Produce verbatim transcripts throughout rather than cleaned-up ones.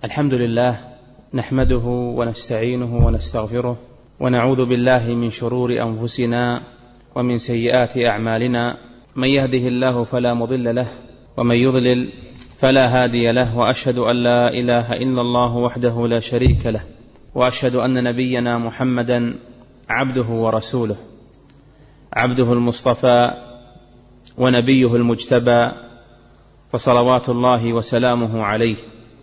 الحمد لله نحمده ونستعينه ونستغفره ونعوذ بالله من شرور أنفسنا ومن سيئات أعمالنا، من يهده الله فلا مضل له ومن يضلل فلا هادي له، وأشهد أن لا إله إلا الله وحده لا شريك له، وأشهد أن نبينا محمدا عبده ورسوله، عبده المصطفى ونبيه المجتبى، فصلوات الله وسلامه عليه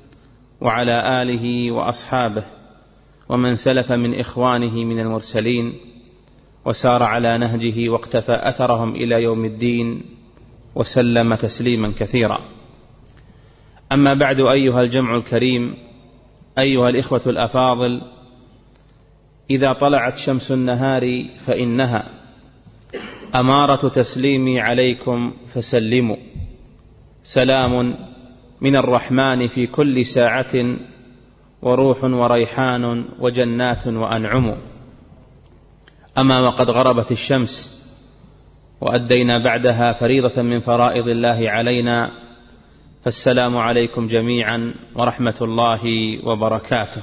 وعلى آله وأصحابه ومن سلف من إخوانه من المرسلين وسار على نهجه واقتفى أثرهم إلى يوم الدين وسلم تسليما كثيرا. أما بعد، أيها الجمع الكريم، أيها الإخوة الأفاضل، إذا طلعت شمس النهار فإنها أمارة تسليمي عليكم فسلموا، سلام من الرحمن في كل ساعة، وروح وريحان وجنات وأنعم. أما وقد غربت الشمس وأدينا بعدها فريضة من فرائض الله علينا، فالسلام عليكم جميعا ورحمة الله وبركاته.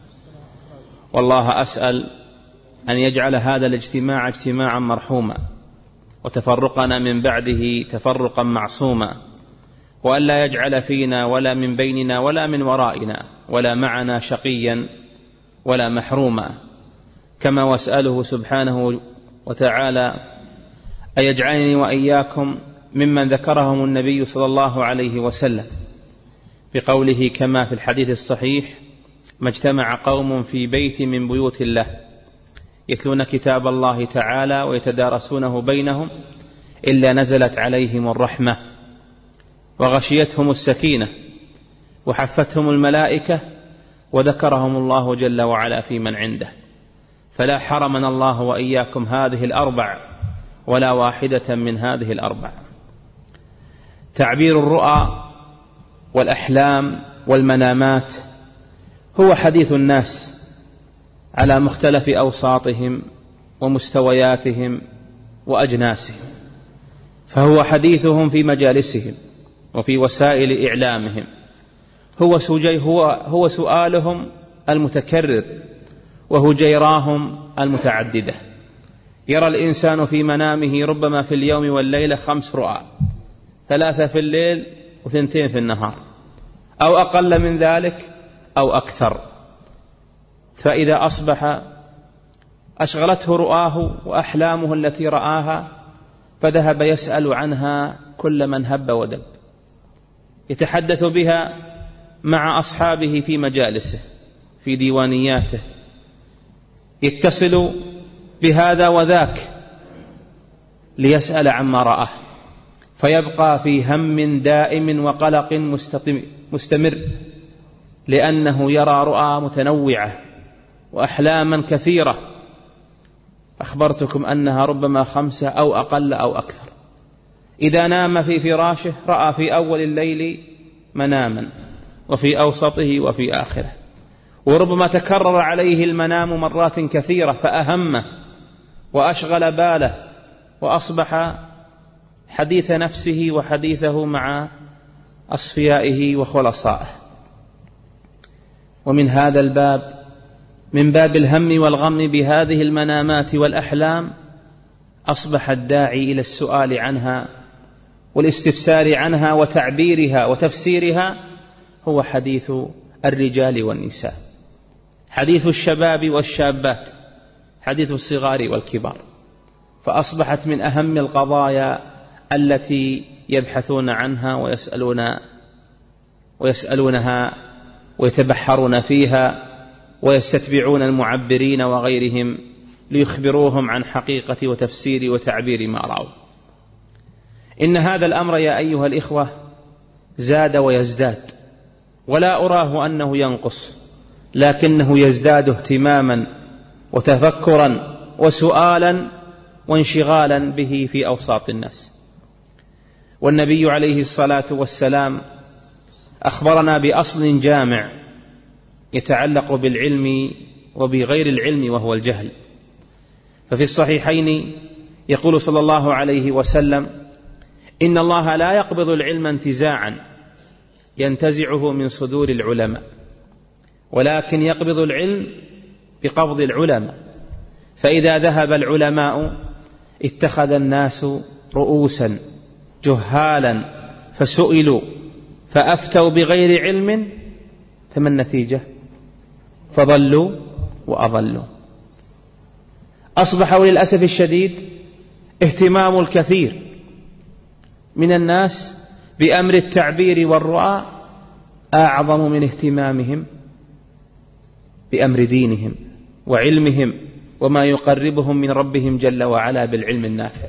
والله أسأل أن يجعل هذا الاجتماع اجتماعا مرحوما، وتفرقنا من بعده تفرقا معصوما، وأن لا يجعل فينا ولا من بيننا ولا من ورائنا ولا معنا شقيا ولا محروما. كما واسأله سبحانه وتعالى أن يجعلني وإياكم ممن ذكرهم النبي صلى الله عليه وسلم بقوله كما في الحديث الصحيح: ما اجتمع قوم في بيت من بيوت الله يتلون كتاب الله تعالى ويتدارسونه بينهم إلا نزلت عليهم الرحمة وغشيتهم السكينة وحفتهم الملائكة وذكرهم الله جل وعلا في من عنده. فلا حرمنا الله وإياكم هذه الأربع ولا واحدة من هذه الأربع. تعبير الرؤى والأحلام والمنامات هو حديث الناس على مختلف أوساطهم ومستوياتهم وأجناسهم، فهو حديثهم في مجالسهم وفي وسائل إعلامهم، هو, هو, هو سؤالهم المتكرر وهجيراهم المتعددة. يرى الإنسان في منامه ربما في اليوم والليلة خمس رؤى، ثلاثة في الليل وثنتين في النهار، أو أقل من ذلك أو أكثر. فإذا أصبح أشغلته رؤاه وأحلامه التي رآها، فذهب يسأل عنها كل من هب ودب، يتحدث بها مع أصحابه في مجالسه في ديوانياته، يتصل بهذا وذاك ليسأل عما رآه، فيبقى في هم دائم وقلق مستمر، لأنه يرى رؤى متنوعة وأحلاما كثيرة أخبرتكم أنها ربما خمسة أو أقل أو أكثر. إذا نام في فراشه رأى في أول الليل مناما، وفي أوسطه وفي آخره، وربما تكرر عليه المنام مرات كثيرة فأهمه وأشغل باله، وأصبح حديث نفسه وحديثه مع أصفيائه وخلصائه. ومن هذا الباب، من باب الهم والغم بهذه المنامات والأحلام، أصبح الداعي إلى السؤال عنها والاستفسار عنها وتعبيرها وتفسيرها هو حديث الرجال والنساء، حديث الشباب والشابات، حديث الصغار والكبار. فأصبحت من أهم القضايا التي يبحثون عنها ويسألون ويسألونها ويتبحرون فيها، ويستتبعون المعبرين وغيرهم ليخبروهم عن حقيقة وتفسير وتعبير ما رأوا. إن هذا الأمر يا أيها الإخوة زاد ويزداد، ولا أراه أنه ينقص، لكنه يزداد اهتماما وتفكرا وسؤالا وانشغالا به في أوساط الناس. والنبي عليه الصلاة والسلام أخبرنا بأصل جامع يتعلق بالعلم وبغير العلم، وهو الجهل. ففي الصحيحين يقول صلى الله عليه وسلم: إن الله لا يقبض العلم انتزاعا ينتزعه من صدور العلماء، ولكن يقبض العلم بقبض العلماء. فإذا ذهب العلماء اتخذ الناس رؤوسا جهالا فسئلوا فأفتوا بغير علم، فما النتيجة؟ فضلوا وأضلوا. أصبح للأسف الشديد اهتمام الكثير من الناس بأمر التعبير والرؤى أعظم من اهتمامهم بأمر دينهم وعلمهم وما يقربهم من ربهم جل وعلا بالعلم النافع.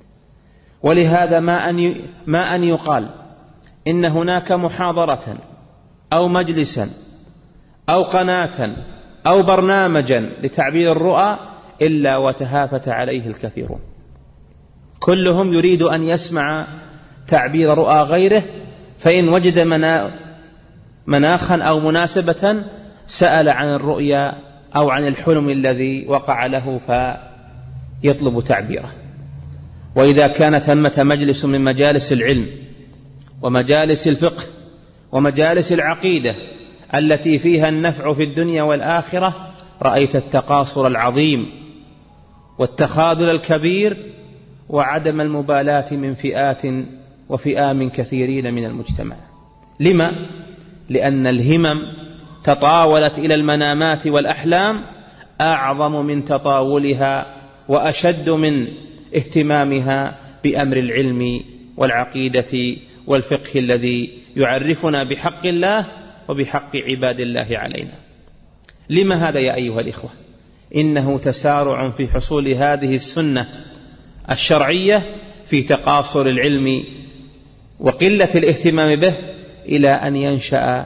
ولهذا ما أن ما أن يقال إن هناك محاضرة أو مجلسا أو قناة أو برنامجا لتعبير الرؤى إلا وتهافت عليه الكثيرون، كلهم يريد أن يسمع تعبير رؤى غيره، فإن وجد مناخا أو مناسبة سأل عن الرؤيا أو عن الحلم الذي وقع له فيطلب تعبيره. وإذا كان ثمة مجلس من مجالس العلم ومجالس الفقه ومجالس العقيدة التي فيها النفع في الدنيا والآخرة، رأيت التقاصر العظيم والتخاذل الكبير وعدم المبالاة من فئات وفئام كثيرين من المجتمع. لما؟ لأن الهمم تطاولت إلى المنامات والأحلام أعظم من تطاولها وأشد من اهتمامها بأمر العلم والعقيدة والفقه الذي يعرفنا بحق الله وبحق عباد الله علينا. لما هذا يا أيها الإخوة؟ إنه تسارع في حصول هذه السنة الشرعية في تقاصر العلم وقلة الاهتمام به إلى أن ينشأ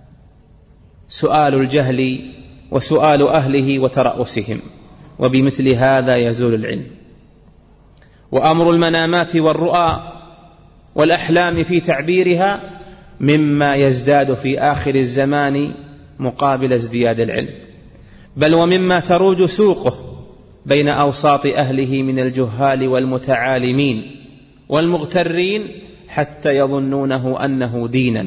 سؤال الجهل وسؤال أهله وترأسهم، وبمثل هذا يزول العلم. وأمر المنامات والرؤى والأحلام في تعبيرها مما يزداد في آخر الزمان مقابل ازدياد العلم، بل ومما تروج سوقه بين أوساط أهله من الجهال والمتعالمين والمغترين حتى يظنونه أنه دينا.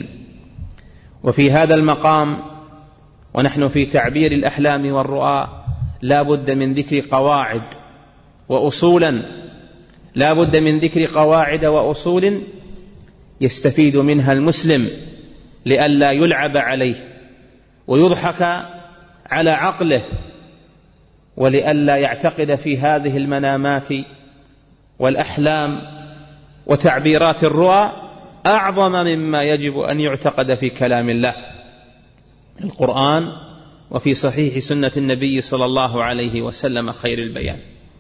وفي هذا المقام ونحن في تعبير الأحلام والرؤى لا بد من ذكر قواعد وأصولا لا بد من ذكر قواعد وأصول يستفيد منها المسلم لئلا يلعب عليه ويضحك على عقله، ولئلا يعتقد في هذه المنامات والأحلام وتعبيرات الرؤى أعظم مما يجب أن يعتقد في كلام الله القرآن وفي صحيح سنة النبي صلى الله عليه وسلم خير البيان.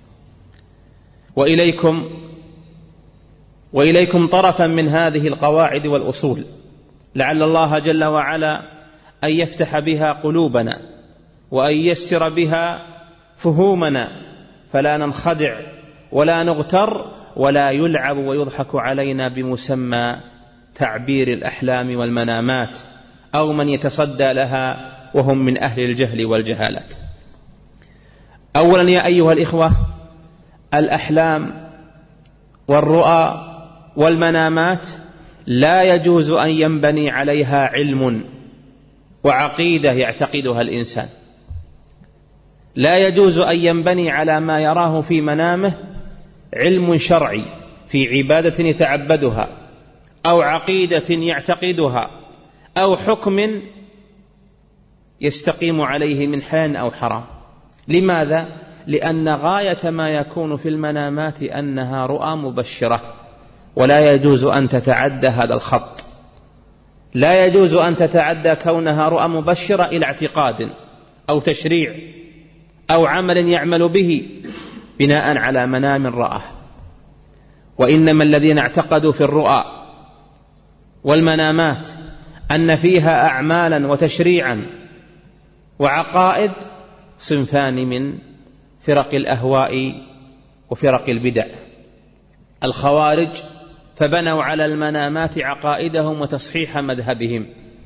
وإليكم وإليكم طرفا من هذه القواعد والأصول لعل الله جل وعلا أن يفتح بها قلوبنا وأن ييسر بها فهومنا، فلا ننخدع ولا نغتر ولا يلعب ويضحك علينا بمسمى تعبير الأحلام والمنامات أو من يتصدى لها وهم من أهل الجهل والجهالات. أولا يا أيها الإخوة، الأحلام والرؤى والمنامات لا يجوز أن ينبني عليها علم وعقيدة يعتقدها الإنسان، لا يجوز أن ينبني على ما يراه في منامه علم شرعي في عبادة يتعبدها أو عقيدة يعتقدها أو حكم يستقيم عليه من حلال أو حرام. لماذا؟ لأن غاية ما يكون في المنامات أنها رؤى مبشرة، ولا يجوز أن تتعدى هذا الخط، لا يجوز أن تتعدى كونها رؤى مبشرة إلى اعتقاد أو تشريع أو عمل يعمل به بناء على منام رآه. وإنما الذين اعتقدوا في الرؤى والمنامات أن فيها أعمالا وتشريعا وعقائد صنفان من فرق الأهواء وفرق البدع: الخوارج فبنوا على المنامات عقائدهم وتصحيح مذهبهم،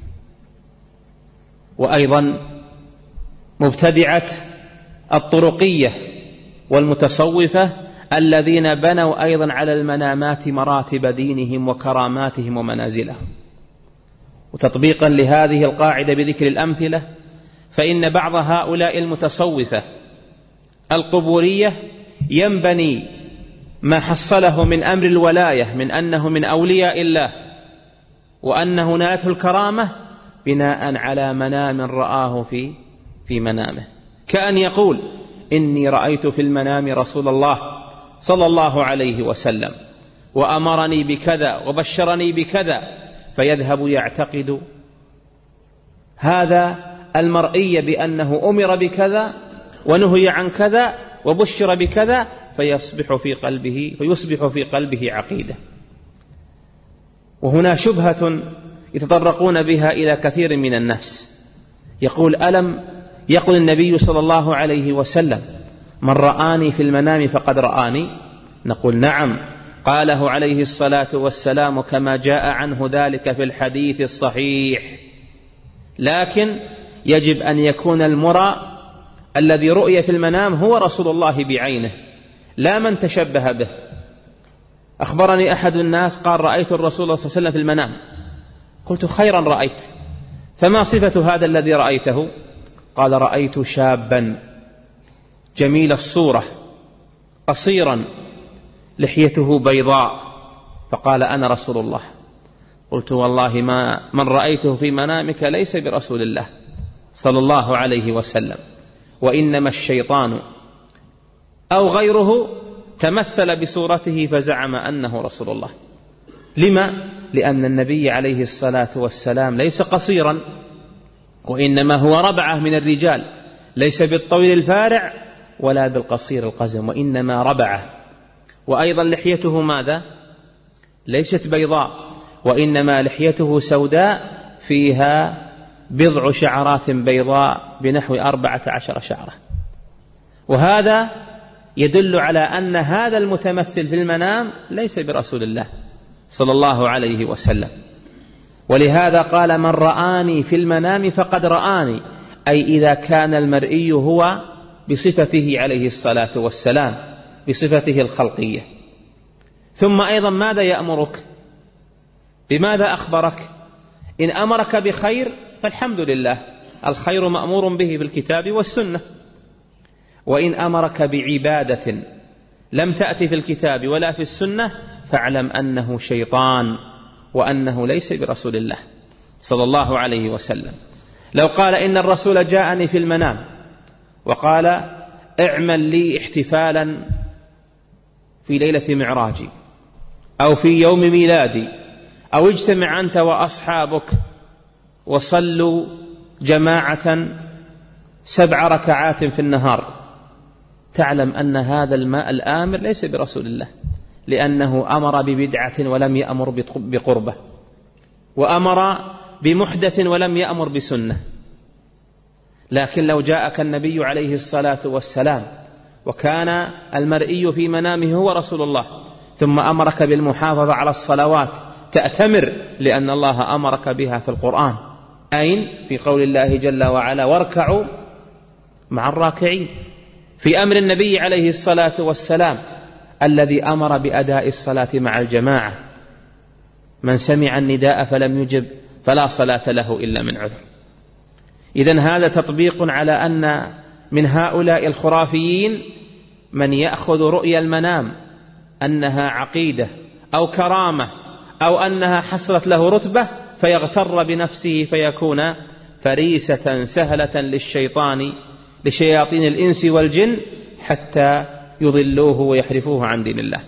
وأيضا مبتدعة الطرقية والمتصوفة الذين بنوا أيضا على المنامات مراتب دينهم وكراماتهم ومنازلهم. وتطبيقا لهذه القاعدة بذكر الأمثلة، فإن بعض هؤلاء المتصوفة القبورية ينبني ما حصله من أمر الولاية من أنه من أولياء الله وأنه نالته الكرامة بناء على منام رآه في في منامه، كأن يقول إني رأيت في المنام رسول الله صلى الله عليه وسلم وأمرني بكذا وبشرني بكذا، فيذهب يعتقد هذا المرئي بأنه أمر بكذا ونهي عن كذا وبشر بكذا، فيصبح في قلبه فيصبح في قلبه عقيدة. وهنا شبهة يتطرقون بها إلى كثير من الناس، يقول: ألم يقل النبي صلى الله عليه وسلم: من رآني في المنام فقد رآني؟ نقول: نعم، قاله عليه الصلاة والسلام كما جاء عنه ذلك في الحديث الصحيح، لكن يجب أن يكون المرى الذي رؤي في المنام هو رسول الله بعينه، لا من تشبه به. أخبرني أحد الناس قال: رأيت الرسول صلى الله عليه وسلم في المنام. قلت: خيرا رأيت، فما صفة هذا الذي رأيته؟ قال: رأيت شابا جميل الصورة قصيرا لحيته بيضاء، فقال: أنا رسول الله. قلت: والله ما من رأيته في منامك ليس برسول الله صلى الله عليه وسلم، وإنما الشيطان أو غيره تمثل بصورته فزعم أنه رسول الله. لما؟ لأن النبي عليه الصلاة والسلام ليس قصيرا، وإنما هو ربعة من الرجال، ليس بالطويل الفارع ولا بالقصير القزم، وإنما ربعة. وأيضا لحيته ماذا؟ ليست بيضاء، وإنما لحيته سوداء فيها بضع شعرات بيضاء بنحو أربعة عشر شعرة. وهذا يدل على أن هذا المتمثل في المنام ليس برسول الله صلى الله عليه وسلم. ولهذا قال: من رآني في المنام فقد رآني، أي إذا كان المرئي هو بصفته عليه الصلاة والسلام، بصفته الخلقية. ثم أيضا ماذا يأمرك؟ بماذا أخبرك؟ إن أمرك بخير فالحمد لله، الخير مأمور به بالكتاب والسنة. وإن أمرك بعبادة لم تأتي في الكتاب ولا في السنة فاعلم أنه شيطان، وأنه ليس برسول الله صلى الله عليه وسلم. لو قال: إن الرسول جاءني في المنام وقال: اعمل لي احتفالا في ليلة معراجي أو في يوم ميلادي، أو اجتمع أنت وأصحابك وصلوا جماعة سبع ركعات في النهار، تعلم أن هذا الماء الآمر ليس برسول الله، لأنه أمر ببدعة ولم يأمر بقربة، وأمر بمحدث ولم يأمر بسنة. لكن لو جاءك النبي عليه الصلاة والسلام وكان المرئي في منامه هو رسول الله، ثم أمرك بالمحافظة على الصلوات، تأتمر لأن الله أمرك بها في القرآن. أين؟ في قول الله جل وعلا: واركعوا مع الراكعين. في أمر النبي عليه الصلاة والسلام الذي أمر بأداء الصلاة مع الجماعة: من سمع النداء فلم يجب فلا صلاة له إلا من عذر. إذن هذا تطبيق على أن من هؤلاء الخرافيين من يأخذ رؤيا المنام أنها عقيدة أو كرامة أو أنها حصلت له رتبة، فيغتر بنفسه فيكون فريسة سهلة للشيطان لشياطين الإنس والجن حتى يضلوه ويحرفوه عن دين الله.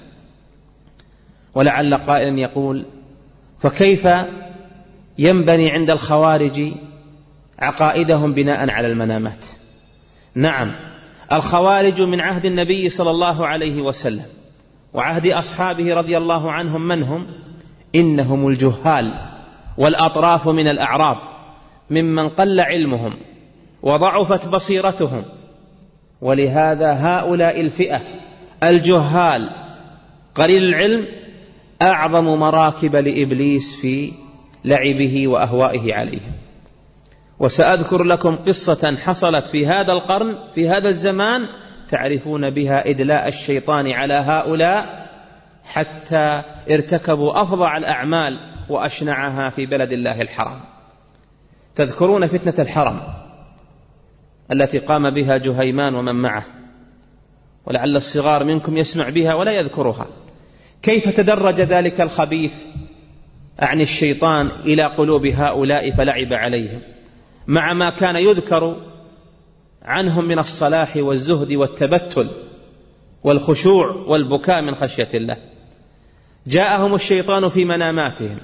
ولعل قائل يقول: فكيف ينبني عند الخوارج عقائدهم بناء على المنامات؟ نعم، الخوارج من عهد النبي صلى الله عليه وسلم وعهد أصحابه رضي الله عنهم من هم؟ إنهم الجهال والأطراف من الأعراب، ممن قل علمهم وضعفت بصيرتهم. ولهذا هؤلاء الفئة الجهال قليل العلم أعظم مراكب لإبليس في لعبه وأهوائه عليهم. وسأذكر لكم قصة حصلت في هذا القرن في هذا الزمان تعرفون بها إدلاء الشيطان على هؤلاء حتى ارتكبوا أفظع الأعمال وأشنعها في بلد الله الحرام. تذكرون فتنة الحرم التي قام بها جهيمان ومن معه، ولعل الصغار منكم يسمع بها ولا يذكرها. كيف تدرج ذلك الخبيث عن الشيطان إلى قلوب هؤلاء فلعب عليهم، مع ما كان يذكر عنهم من الصلاح والزهد والتبتل والخشوع والبكاء من خشية الله. جاءهم الشيطان في مناماتهم،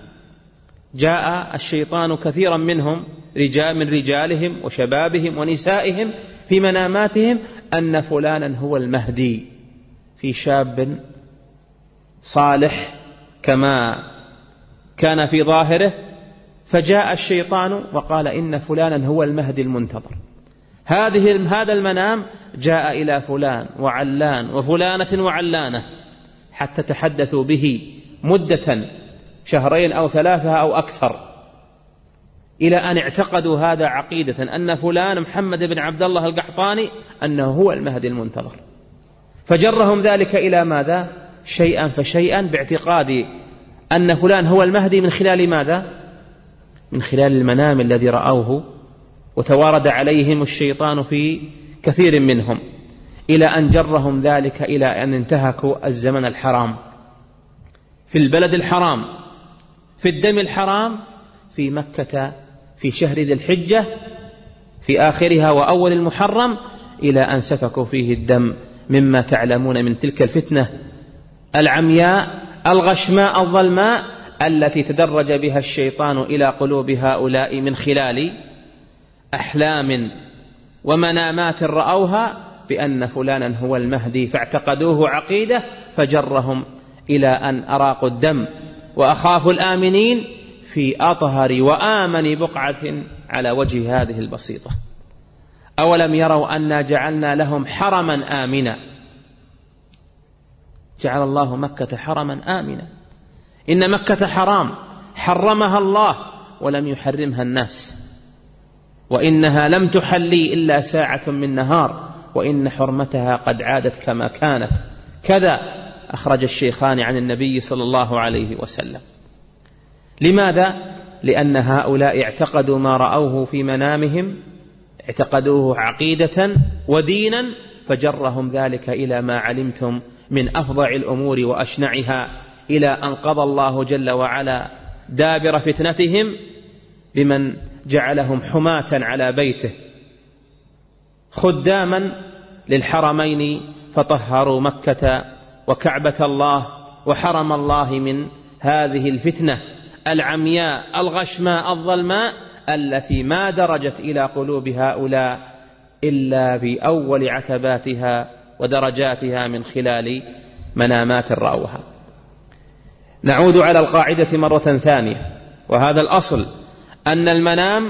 جاء الشيطان كثيرا منهم رجال من رجالهم وشبابهم ونسائهم في مناماتهم أن فلانا هو المهدي، في شاب صالح كما كان في ظاهره، فجاء الشيطان وقال إن فلانا هو المهدي المنتظر. هذه هذا المنام جاء إلى فلان وعلان وفلانة وعلانة حتى تحدثوا به مدة شهرين أو ثلاثة أو أكثر، إلى أن اعتقدوا هذا عقيدة أن فلان محمد بن عبد الله القحطاني أنه هو المهدي المنتظر. فجرهم ذلك إلى ماذا؟ شيئا فشيئا، باعتقاد أن فلان هو المهدي من خلال ماذا؟ من خلال المنام الذي رأوه، وتوارد عليهم الشيطان في كثير منهم، إلى أن جرهم ذلك إلى أن انتهكوا الزمن الحرام، في البلد الحرام، في الدم الحرام، في مكة في شهر ذي الحجة في آخرها وأول المحرم، إلى أن سفكوا فيه الدم، مما تعلمون من تلك الفتنة العمياء الغشماء الظلماء التي تدرج بها الشيطان إلى قلوب هؤلاء من خلال أحلام ومنامات رأوها بأن فلانا هو المهدي، فاعتقدوه عقيدة، فجرهم إلى أن أراقوا الدم وأخافوا الآمنين في أطهر وآمن بقعة على وجه هذه البسيطة. أولم يروا أنا جعلنا لهم حرما آمنا، جعل الله مكة حرما آمنا. إن مكة حرام حرمها الله ولم يحرمها الناس، وإنها لم تحلي إلا ساعة من نهار، وإن حرمتها قد عادت كما كانت. كذا أخرج الشيخان عن النبي صلى الله عليه وسلم. لماذا؟ لأن هؤلاء اعتقدوا ما رأوه في منامهم، اعتقدوه عقيدة ودينا، فجرهم ذلك إلى ما علمتم من أفظع الأمور وأشنعها، إلى أن قضى الله جل وعلا دابر فتنتهم بمن جعلهم حماة على بيته، خداما للحرمين، فطهروا مكة وكعبة الله وحرم الله من هذه الفتنة العمياء الغشماء الظلماء التي ما درجت إلى قلوب هؤلاء إلا بأول عتباتها ودرجاتها من خلال منامات رأوها. نعود على القاعدة مرة ثانية، وهذا الأصل، أن المنام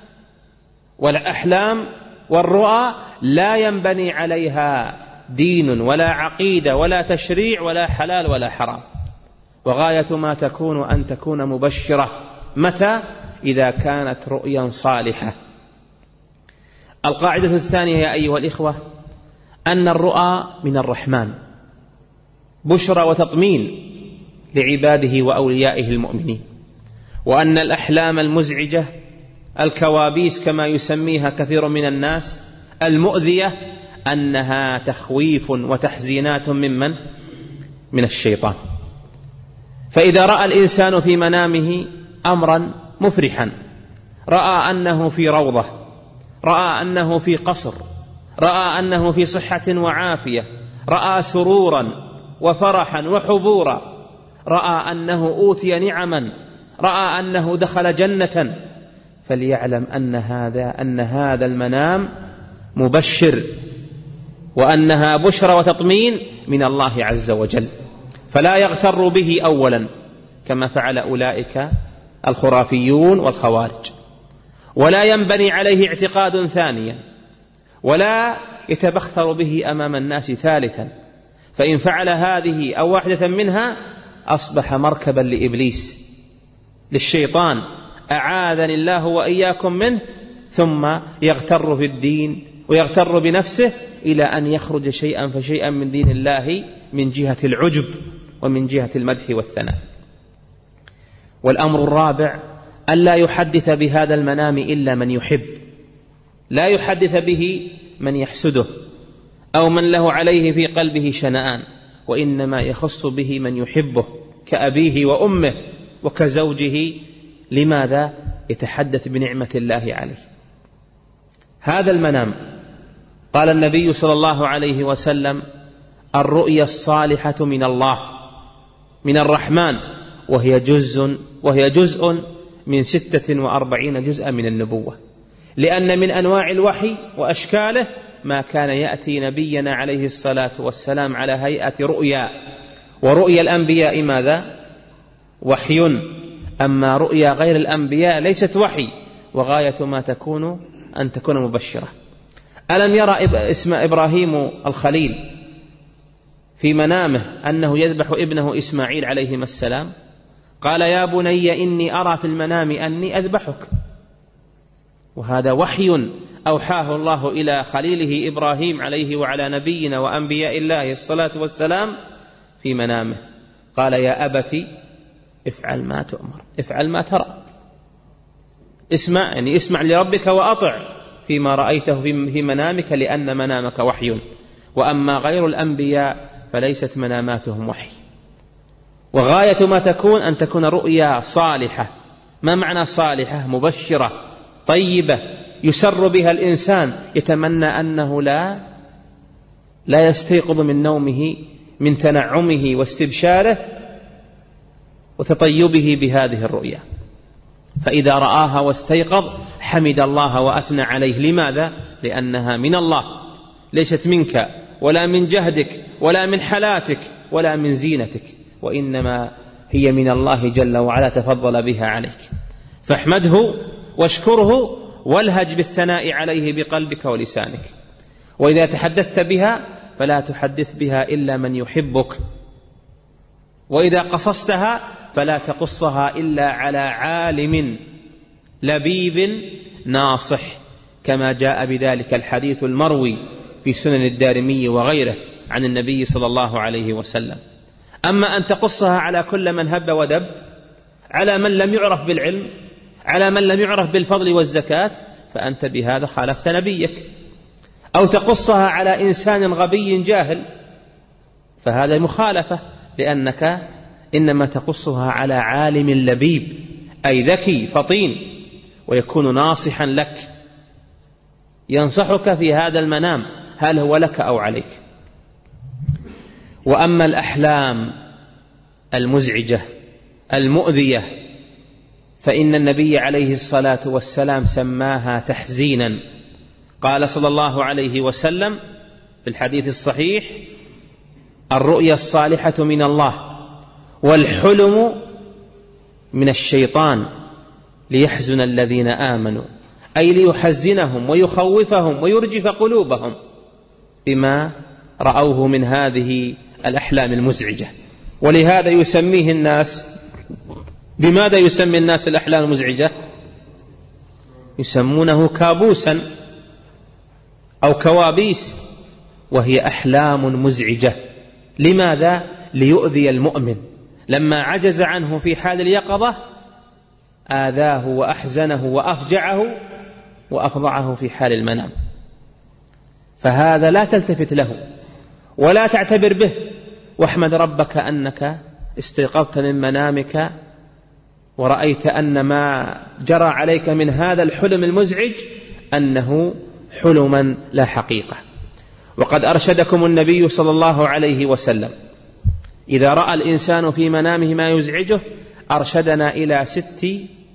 والأحلام والرؤى لا ينبني عليها دين ولا عقيدة ولا تشريع ولا حلال ولا حرام، وغاية ما تكون أن تكون مبشرة. متى؟ إذا كانت رؤيا صالحة. القاعدة الثانية يا أيها الإخوة، أن الرؤى من الرحمن بشرى وتطمين لعباده وأوليائه المؤمنين، وأن الأحلام المزعجة الكوابيس كما يسميها كثير من الناس المؤذية أنها تخويف وتحزينات ممن؟ من الشيطان. فإذا رأى الإنسان في منامه أمرا مفرحا، رأى أنه في روضة، رأى أنه في قصر، رأى أنه في صحة وعافية، رأى سرورا وفرحا وحبورا، رأى أنه أوتي نعما، رأى أنه دخل جنة، فليعلم أن هذا أن هذا المنام مبشر، وأنها بشرى وتطمين من الله عز وجل، فلا يغتر به أولا كما فعل أولئك الخرافيون والخوارج، ولا ينبني عليه اعتقاد ثانيا، ولا يتبختر به أمام الناس ثالثا، فإن فعل هذه أو واحدة منها أصبح مركبا لإبليس للشيطان، أعاذني الله وإياكم منه، ثم يغتر في الدين ويغتر بنفسه إلى أن يخرج شيئا فشيئا من دين الله من جهة العجب ومن جهة المدح والثناء. والأمر الرابع، ألا يحدث بهذا المنام إلا من يحب، لا يحدث به من يحسده أو من له عليه في قلبه شنآن، وإنما يخص به من يحبه كأبيه وأمه وكزوجه. لماذا؟ يتحدث بنعمة الله عليه. هذا المنام قال النبي صلى الله عليه وسلم: الرؤيا الصالحة من الله من الرحمن، وهي جزء وهي جزء من ستة وأربعين جزءا من النبوة، لأن من أنواع الوحي وأشكاله ما كان يأتي نبينا عليه الصلاة والسلام على هيئة رؤيا، ورؤيا الأنبياء ماذا؟ وحي. أما رؤيا غير الأنبياء ليست وحي، وغاية ما تكون أن تكون مبشرة. ألم يرى اسم إبراهيم الخليل في منامه أنه يذبح ابنه إسماعيل عليهما السلام؟ قال: يا بني إني أرى في المنام أني أذبحك. وهذا وحي أوحاه الله إلى خليله إبراهيم عليه وعلى نبينا وأنبياء الله الصلاة والسلام في منامه. قال: يا أبت افعل ما تؤمر، افعل ما ترى، اسمع، يعني اسمع لربك وأطع فيما رأيته في منامك، لأن منامك وحي. وأما غير الأنبياء فليست مناماتهم وحي، وغاية ما تكون أن تكون رؤيا صالحة. ما معنى صالحة؟ مبشرة طيبة يسر بها الإنسان، يتمنى أنه لا لا يستيقظ من نومه من تنعمه واستبشاره وتطيبه بهذه الرؤيا. فإذا رآها واستيقظ حمد الله وأثنى عليه. لماذا؟ لأنها من الله، ليست منك ولا من جهدك ولا من حالاتك ولا من زينتك، وإنما هي من الله جل وعلا تفضل بها عليك. فاحمده واشكره والهج بالثناء عليه بقلبك ولسانك. وإذا تحدثت بها فلا تحدث بها إلا من يحبك، وإذا قصصتها فلا تقصها إلا على عالم لبيب ناصح، كما جاء بذلك الحديث المروي في سنن الدارمي وغيره عن النبي صلى الله عليه وسلم. أما أن تقصها على كل من هب ودب، على من لم يعرف بالعلم، على من لم يعرف بالفضل والزكاة، فأنت بهذا خالفت نبيك. أو تقصها على إنسان غبي جاهل، فهذا مخالفة، لأنك إنما تقصها على عالم لبيب، أي ذكي فطين، ويكون ناصحا لك، ينصحك في هذا المنام هل هو لك أو عليك. وأما الأحلام المزعجة المؤذية فإن النبي عليه الصلاة والسلام سماها تحزينا. قال صلى الله عليه وسلم في الحديث الصحيح: الرؤيا الصالحة من الله، والحلم من الشيطان ليحزن الذين آمنوا، أي ليحزنهم ويخوفهم ويرجف قلوبهم بما رأوه من هذه الأحلام المزعجة. ولهذا يسميه الناس، بماذا يسمي الناس الأحلام المزعجة؟ يسمونه كابوسا أو كوابيس، وهي أحلام مزعجة. لماذا؟ ليؤذي المؤمن، لما عجز عنه في حال اليقظة آذاه وأحزنه وأفجعه وأفضعه في حال المنام. فهذا لا تلتفت له ولا تعتبر به، واحمد ربك أنك استيقظت من منامك ورأيت أن ما جرى عليك من هذا الحلم المزعج أنه حلما لا حقيقة. وقد أرشدكم النبي صلى الله عليه وسلم إذا رأى الإنسان في منامه ما يزعجه أرشدنا إلى ست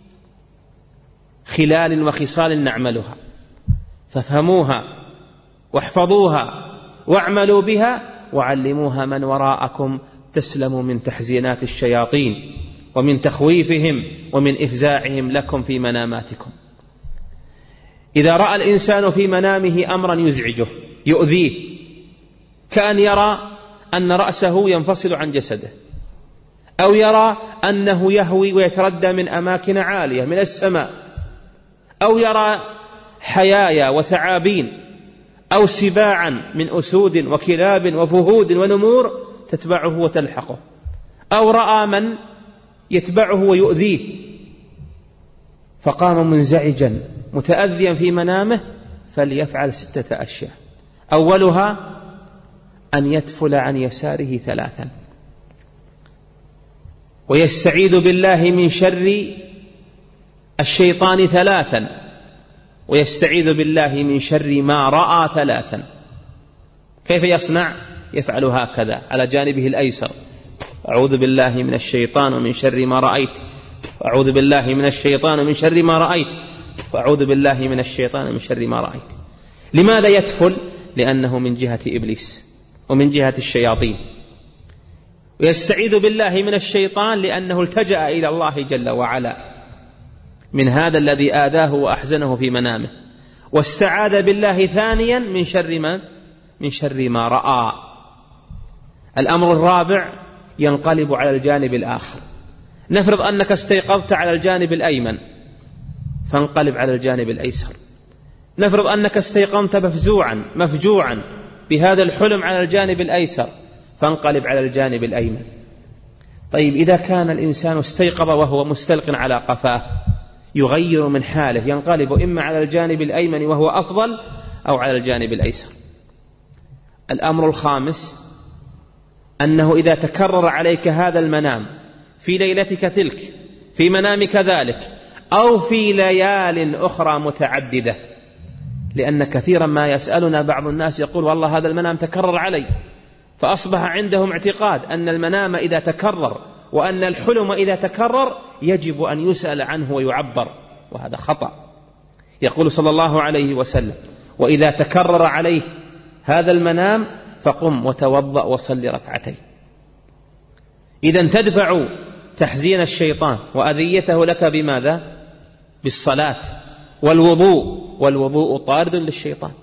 خلال وخصال نعملها، فافهموها واحفظوها واعملوا بها وعلموها من وراءكم تسلموا من تحزينات الشياطين ومن تخويفهم ومن إفزاعهم لكم في مناماتكم. إذا رأى الإنسان في منامه أمرا يزعجه يؤذيه، كأن يرى أن رأسه ينفصل عن جسده، أو يرى أنه يهوي ويتردى من أماكن عالية من السماء، أو يرى حيايا وثعابين، أو سباعا من أسود وكلاب وفهود ونمور تتبعه وتلحقه، أو رأى من يتبعه ويؤذيه، فقام منزعجا متأذيا في منامه، فليفعل ستة أشياء. أولها أن يتفل عن يساره ثلاثا، ويستعيذ بالله من شر الشيطان ثلاثا، ويستعيذ بالله من شر ما رأى ثلاثا. كيف يصنع؟ يفعل هكذا على جانبه الأيسر: أعوذ بالله من الشيطان ومن شر ما رأيت، أعوذ بالله من الشيطان ومن شر ما رأيت، وأعوذ بالله من الشيطان ومن شر ما رأيت. لماذا يتفل؟ لأنه من جهة إبليس ومن جهة الشياطين. ويستعيذ بالله من الشيطان لأنه التجأ إلى الله جل وعلا من هذا الذي آذاه وأحزنه في منامه. واستعاذ بالله ثانيا من شر ما من شر ما رأى. الأمر الرابع ينقلب على الجانب الآخر. نفرض أنك استيقظت على الجانب الأيمن، فانقلب على الجانب الأيسر. نفرض أنك استيقظت مفزوعا مفجوعا بهذا الحلم على الجانب الأيسر، فانقلب على الجانب الأيمن. طيب، إذا كان الإنسان استيقظ وهو مستلق على قفاه، يغير من حاله، ينقلب إما على الجانب الأيمن وهو أفضل أو على الجانب الأيسر. الأمر الخامس أنه إذا تكرر عليك هذا المنام في ليلتك تلك، في منامك ذلك، أو في ليال أخرى متعددة، لأن كثيرا ما يسألنا بعض الناس يقول: والله هذا المنام تكرر علي، فأصبح عندهم اعتقاد أن المنام إذا تكرر وأن الحلم إذا تكرر يجب أن يسأل عنه ويعبر، وهذا خطأ. يقول صلى الله عليه وسلم: وإذا تكرر عليه هذا المنام فقم وتوضأ وصل ركعتين. إذن تدفع تحزين الشيطان وأذيته لك بماذا؟ بالصلاة والوضوء، والوضوء طارد للشيطان،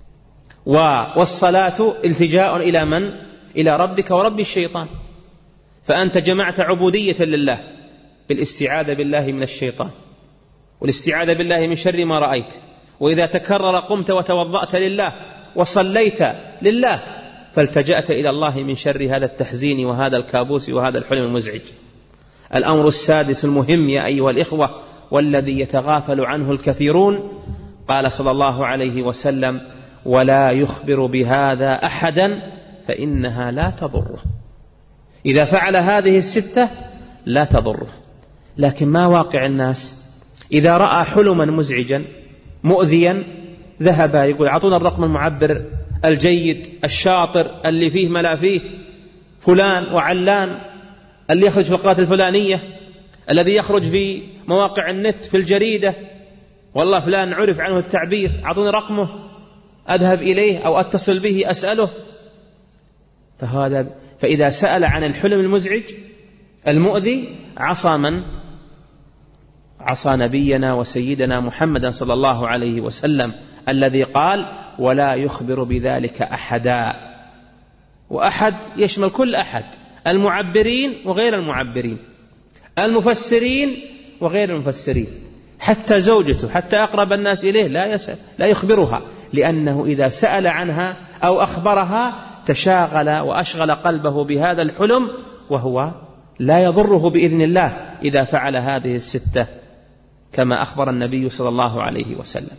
والصلاة التجاء إلى من؟ إلى ربك ورب الشيطان. فأنت جمعت عبودية لله بالاستعاذة بالله من الشيطان، والاستعاذة بالله من شر ما رأيت. وإذا تكرر قمت وتوضأت لله وصليت لله، فالتجأت إلى الله من شر هذا التحزين وهذا الكابوس وهذا الحلم المزعج. الأمر السادس المهم يا أيها الإخوة، والذي يتغافل عنه الكثيرون، قال صلى الله عليه وسلم: ولا يخبر بهذا أحدا فإنها لا تضره. إذا فعل هذه الستة لا تضره. لكن ما واقع الناس؟ إذا رأى حلما مزعجا مؤذيا ذهب يقول: أعطونا الرقم المعبر الجيد الشاطر اللي فيه ملا فيه فلان وعلان، اللي يخرج في القناة الفلانية، الذي يخرج في مواقع النت في الجريدة، والله فلان عرف عنه التعبير، أعطوني رقمه أذهب إليه أو أتصل به أسأله. فهذا فإذا سأل عن الحلم المزعج المؤذي عصى من؟ عصى نبينا وسيدنا محمدا صلى الله عليه وسلم، الذي قال: ولا يخبر بذلك أحدا. وأحد يشمل كل أحد، المعبرين وغير المعبرين، المفسرين وغير المفسرين، حتى زوجته، حتى أقرب الناس إليه لا يسأل، لا يخبرها، لأنه إذا سأل عنها أو أخبرها تشاغل وأشغل قلبه بهذا الحلم، وهو لا يضره بإذن الله إذا فعل هذه الستة كما أخبر النبي صلى الله عليه وسلم.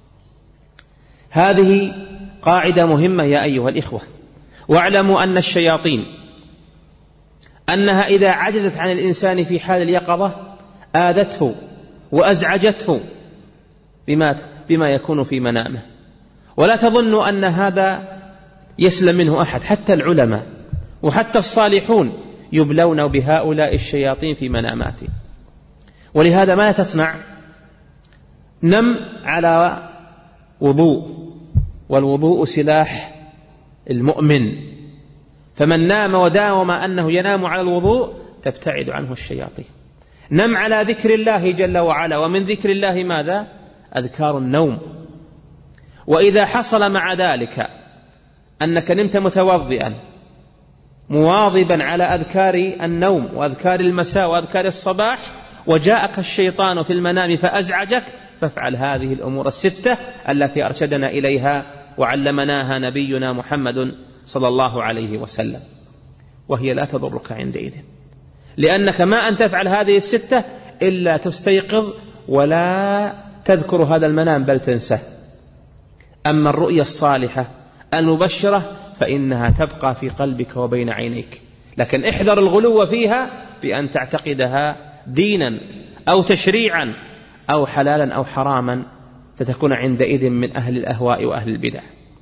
هذه قاعدة مهمة يا أيها الإخوة. واعلموا أن الشياطين أنها إذا عجزت عن الإنسان في حال اليقظة آذته وأزعجته بما, بما يكون في منامه. ولا تظنوا أن هذا يسلم منه أحد، حتى العلماء وحتى الصالحون يبلون بهؤلاء الشياطين في مناماته. ولهذا ما تصنع؟ نم على وضوء، والوضوء سلاح المؤمن، فمن نام وداوم أنه ينام على الوضوء تبتعد عنه الشياطين. نم على ذكر الله جل وعلا، ومن ذكر الله ماذا؟ أذكار النوم. وإذا حصل مع ذلك أنك نمت متوضئا مواظبا على أذكار النوم وأذكار المساء وأذكار الصباح، وجاءك الشيطان في المنام فأزعجك، فافعل هذه الأمور الستة التي أرشدنا إليها وعلمناها نبينا محمد صلى الله عليه وسلم، وهي لا تضرك عندئذ، لأنك ما أن تفعل هذه الستة إلا تستيقظ ولا تذكر هذا المنام بل تنساه. أما الرؤيا الصالحة المبشرة فإنها تبقى في قلبك وبين عينيك، لكن احذر الغلو فيها بأن تعتقدها دينا أو تشريعا أو حلالا أو حراما، فتكون عندئذ من أهل الأهواء وأهل البدع.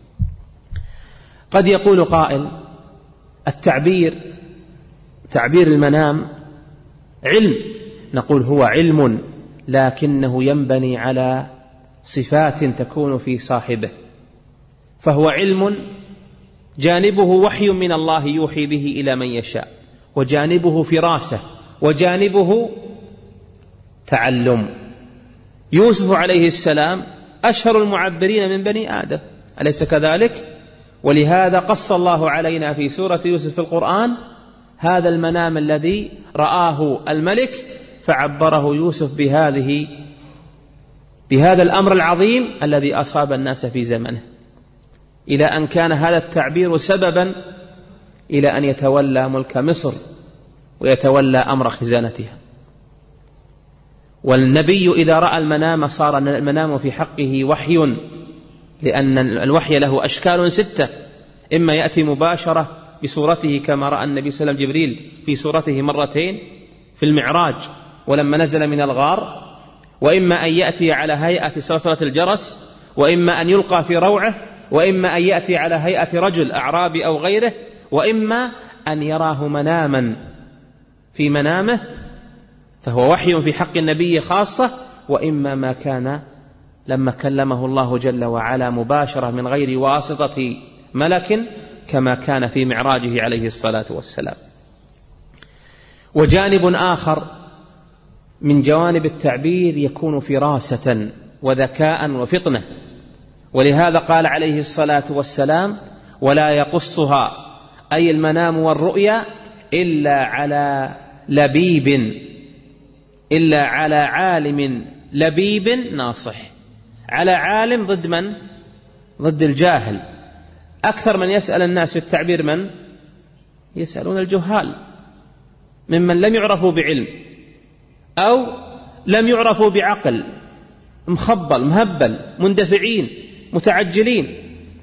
قد يقول قائل: التعبير تعبير المنام علم. نقول: هو علم، لكنه ينبني على صفات تكون في صاحبه، فهو علم جانبه وحي من الله يوحي به إلى من يشاء، وجانبه فراسة، وجانبه تعلم. يوسف عليه السلام أشهر المعبرين من بني آدم، أليس كذلك؟ ولهذا قص الله علينا في سورة يوسف في القرآن هذا المنام الذي رآه الملك، فعبره يوسف بهذه بهذا الأمر العظيم الذي أصاب الناس في زمنه، إلى أن كان هذا التعبير سببا إلى أن يتولى ملك مصر ويتولى أمر خزانتها. والنبي إذا رأى المنام صار المنام في حقه وحي، لأن الوحي له أشكال ستة: إما يأتي مباشرة بصورته كما رأى النبي صلى الله عليه وسلم جبريل في صورته مرتين في المعراج ولما نزل من الغار، وإما أن يأتي على هيئة صلصلة الجرس، وإما أن يلقى في روعه، وإما أن يأتي على هيئة رجل أعرابي أو غيره، وإما أن يراه مناما في منامه فهو وحي في حق النبي خاصة، وإما ما كان لما كلمه الله جل وعلا مباشرة من غير واسطة ملك كما كان في معراجه عليه الصلاة والسلام. وجانب آخر من جوانب التعبير يكون فراسة وذكاء وفطنة، ولهذا قال عليه الصلاة والسلام: ولا يقصها أي المنام والرؤيا إلا على لبيب إلا على عالم لبيب ناصح. على عالم ضد من؟ ضد الجاهل. أكثر من يسأل الناس في التعبير من؟ يسألون الجهال، ممن لم يعرفوا بعلم أو لم يعرفوا بعقل، مخبل مهبل مندفعين متعجلين.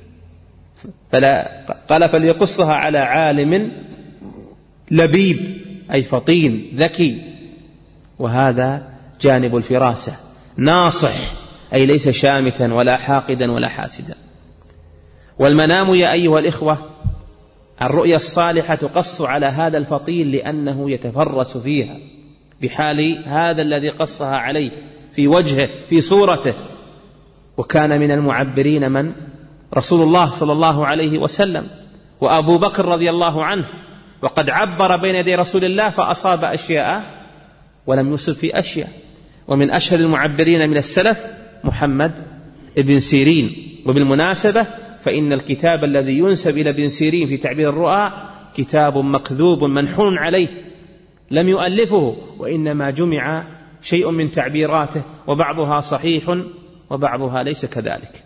فلا قال: فليقصها على عالم لبيب أي فطين ذكي، وهذا جانب الفراسة. ناصح أي ليس شامتا ولا حاقدا ولا حاسدا. والمنام يا أيها الإخوة الرؤيا الصالحة تقص على هذا الفطين لأنه يتفرس فيها بحال هذا الذي قصها عليه في وجهه في صورته. وكان من المعبرين من؟ رسول الله صلى الله عليه وسلم وأبو بكر رضي الله عنه، وقد عبر بين يدي رسول الله فأصاب أشياء ولم يصب في أشياء. ومن أشهر المعبرين من السلف محمد ابن سيرين. وبالمناسبة فإن الكتاب الذي ينسب إلى ابن سيرين في تعبير الرؤى كتاب مكذوب منحون عليه، لم يؤلفه، وإنما جمع شيء من تعبيراته، وبعضها صحيح وبعضها ليس كذلك.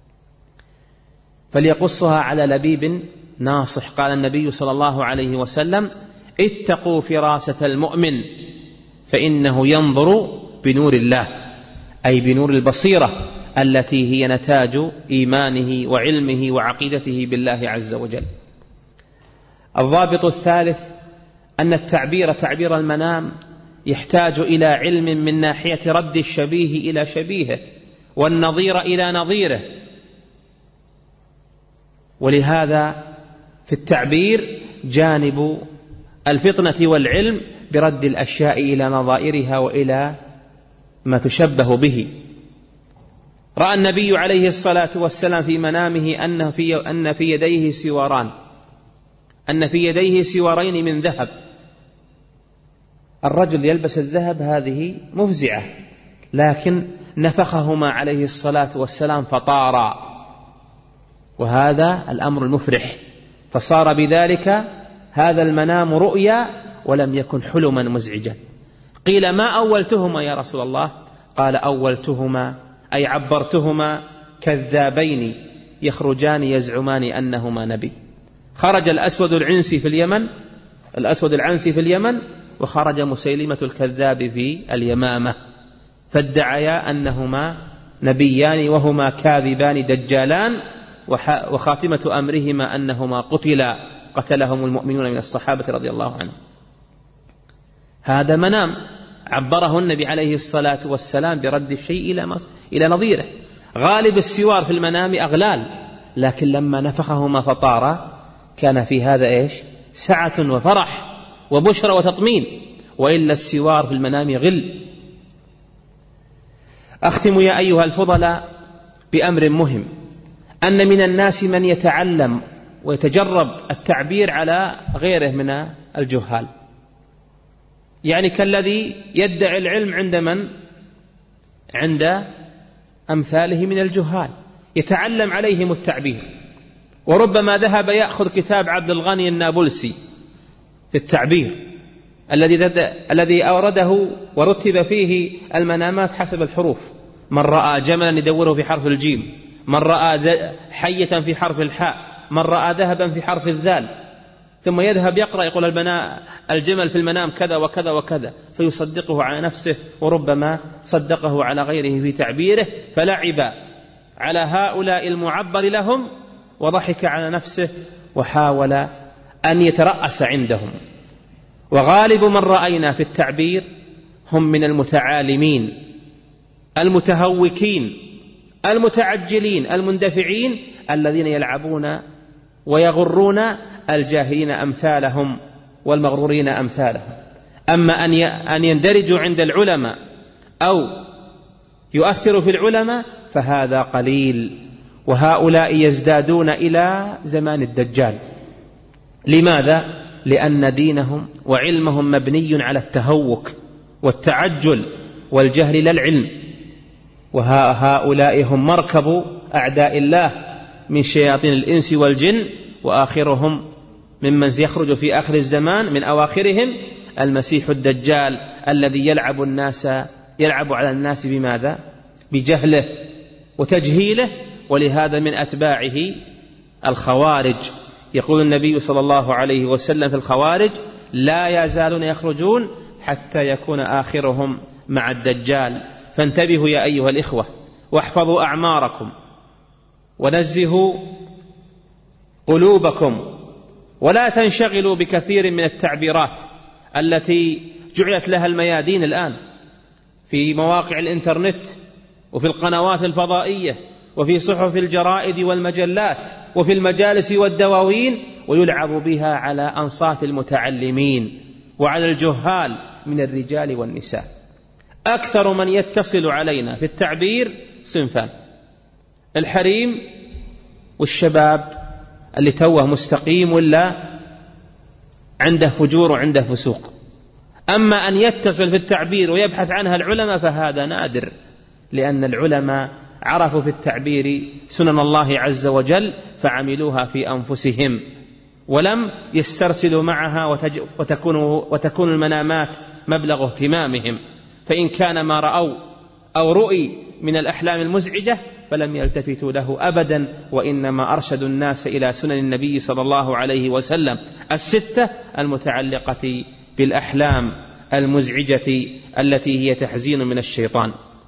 فليقصها على لبيب ناصح. قال النبي صلى الله عليه وسلم: اتقوا فراسة المؤمن فإنه ينظر بنور الله، أي بنور البصيرة التي هي نتاج إيمانه وعلمه وعقيدته بالله عز وجل. الضابط الثالث أن التعبير تعبير المنام يحتاج إلى علم من ناحية رد الشبيه إلى شبيهه والنظير إلى نظيره. ولهذا في التعبير جانب الفطنة والعلم برد الأشياء إلى نظائرها وإلى ما تشبه به. رأى النبي عليه الصلاة والسلام في منامه أن في, أن في يديه سواران أن في يديه سوارين من ذهب. الرجل يلبس الذهب هذه مفزعة، لكن نفخهما عليه الصلاة والسلام فطارا، وهذا الأمر المفرح. فصار بذلك هذا المنام رؤيا ولم يكن حلما مزعجا. قيل: ما أولتهما يا رسول الله؟ قال: أولتهما أي عبرتهما كذابين يخرجان يزعمان أنهما نبي. خرج الأسود العنسي في اليمن الأسود العنسي في اليمن وخرج مسيلمة الكذاب في اليمامة، فادعيا أنهما نبيان وهما كاذبان دجالان وخاتمة أمرهما أنهما قتلا قتلهم المؤمنون من الصحابة رضي الله عنهم. هذا منام عبره النبي عليه الصلاة والسلام برد الشيء إلى إلى نظيره. غالب السوار في المنام أغلال، لكن لما نفخهما فطارا كان في هذا إيش؟ سعة وفرح وبشرى وتطمين، وإلا السوار في المنام غل. أختم يا أيها الفضلاء بأمر مهم، أن من الناس من يتعلم ويتجرب التعبير على غيره من الجهال، يعني كالذي يدعي العلم عند من؟ عند أمثاله من الجهال، يتعلم عليهم التعبير، وربما ذهب يأخذ كتاب عبد الغني النابلسي في التعبير الذي الذي أورده ورتب فيه المنامات حسب الحروف. من رأى جملا يدوره في حرف الجيم، من رأى حية في حرف الحاء، من رأى ذهبا في حرف الذال، ثم يذهب يقرأ يقول الجمل في المنام كذا وكذا وكذا، فيصدقه على نفسه وربما صدقه على غيره في تعبيره، فلعب على هؤلاء المعبر لهم وضحك على نفسه وحاول أن يترأس عندهم. وغالب من رأينا في التعبير هم من المتعالمين المتهوكين المتعجلين المندفعين الذين يلعبون ويغرون الجاهلين أمثالهم والمغرورين أمثالهم. أما أن يندرجوا عند العلماء أو يؤثروا في العلماء فهذا قليل، وهؤلاء يزدادون إلى زمان الدجال. لماذا؟ لأن دينهم وعلمهم مبني على التهوك والتعجل والجهل لا العلم، وهؤلاء هم مركب أعداء الله من شياطين الإنس والجن، وآخرهم ممن يخرج في آخر الزمان من أواخرهم المسيح الدجال الذي يلعب الناس يلعب على الناس بماذا؟ بجهله وتجهيله. ولهذا من أتباعه الخوارج. يقول النبي صلى الله عليه وسلم في الخوارج: لا يزالون يخرجون حتى يكون آخرهم مع الدجال. فانتبهوا يا أيها الإخوة، واحفظوا أعماركم، ونزهوا قلوبكم، ولا تنشغلوا بكثير من التعبيرات التي جعلت لها الميادين الآن في مواقع الإنترنت وفي القنوات الفضائية وفي صحف الجرائد والمجلات وفي المجالس والدواوين، ويلعب بها على أنصاف المتعلمين وعلى الجهال من الرجال والنساء. أكثر من يتصل علينا في التعبير صنفان: الحريم والشباب اللي توه مستقيم ولا عنده فجور وعنده فسوق. أما أن يتصل في التعبير ويبحث عنها العلماء فهذا نادر، لأن العلماء عرفوا في التعبير سنن الله عز وجل فعملوها في أنفسهم، ولم يسترسلوا معها وتكون, وتكون المنامات مبلغ اهتمامهم. فإن كان ما رأوا أو رؤي من الأحلام المزعجة فلم يلتفتوا له أبدا، وإنما أرشدوا الناس إلى سنن النبي صلى الله عليه وسلم الستة المتعلقة بالأحلام المزعجة التي هي تحزين من الشيطان.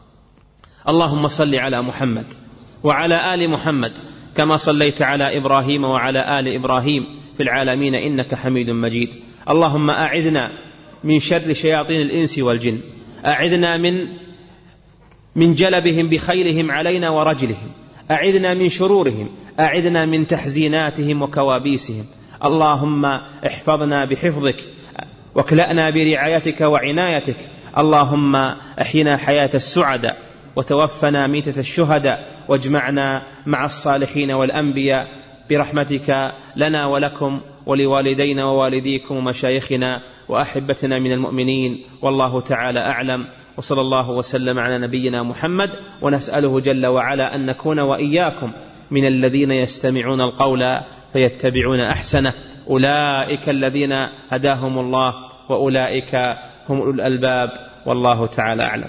اللهم صل على محمد وعلى آل محمد كما صليت على إبراهيم وعلى آل إبراهيم في العالمين إنك حميد مجيد. اللهم أعذنا من شر شياطين الإنس والجن، أعذنا من من جلبهم بخيلهم علينا ورجلهم، أعذنا من شرورهم، أعذنا من تحزيناتهم وكوابيسهم. اللهم احفظنا بحفظك واكلأنا برعايتك وعنايتك. اللهم احينا حياة السعداء وتوفنا ميتة الشهداء، واجمعنا مع الصالحين والأنبياء برحمتك لنا ولكم ولوالدينا ووالديكم ومشايخنا وأحبتنا من المؤمنين. والله تعالى أعلم، وصلى الله وسلم على نبينا محمد، ونسأله جل وعلا أن نكون وإياكم من الذين يستمعون القول فيتبعون أحسنه. أولئك الذين هداهم الله وأولئك هم أولو الألباب، والله تعالى أعلم.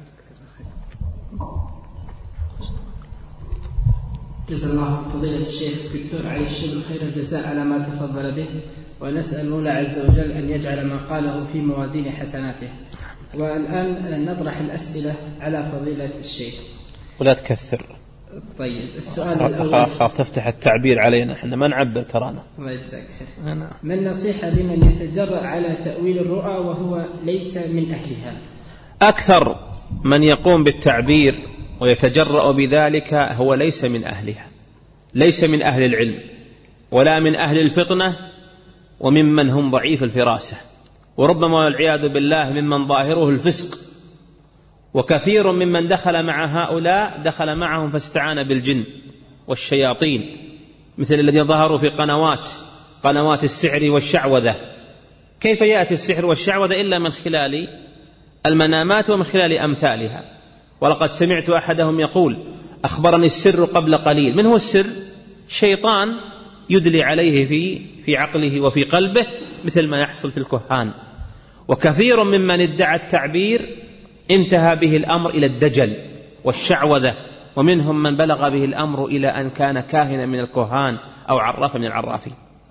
جزا الله فضيلة الشيخ الدكتور علي الشيب خير الجزاء على ما تفضل به، ونسأل المولى عز وجل أن يجعل ما قاله في موازين حسناته. والآن نطرح الأسئلة على فضيلة الشيخ. ولا تكثر. طيب السؤال الأول، أخاف تفتح التعبير علينا، احنا ما نعبر ترانا. الله يجزاك خير. ما النصيحة لمن يتجرأ على تأويل الرؤى وهو ليس من أهلها؟ أكثر من يقوم بالتعبير ويتجرأ بذلك هو ليس من أهلها، ليس من أهل العلم ولا من أهل الفطنة، وممن هم ضعيف الفراسة، وربما والعياذ بالله ممن ظاهره الفسق. وكثير ممن دخل مع هؤلاء دخل معهم فاستعان بالجن والشياطين، مثل الذين ظهروا في قنوات قنوات السحر والشعوذة. كيف يأتي السحر والشعوذة إلا من خلال المنامات ومن خلال أمثالها؟ ولقد سمعت أحدهم يقول: أخبرني السر قبل قليل. من هو السر؟ شيطان يدلي عليه في في عقله وفي قلبه، مثل ما يحصل في الكهان. وكثير ممن ادعى التعبير انتهى به الأمر إلى الدجل والشعوذة، ومنهم من بلغ به الأمر إلى أن كان كاهنا من الكهان أو عراف من العرافين.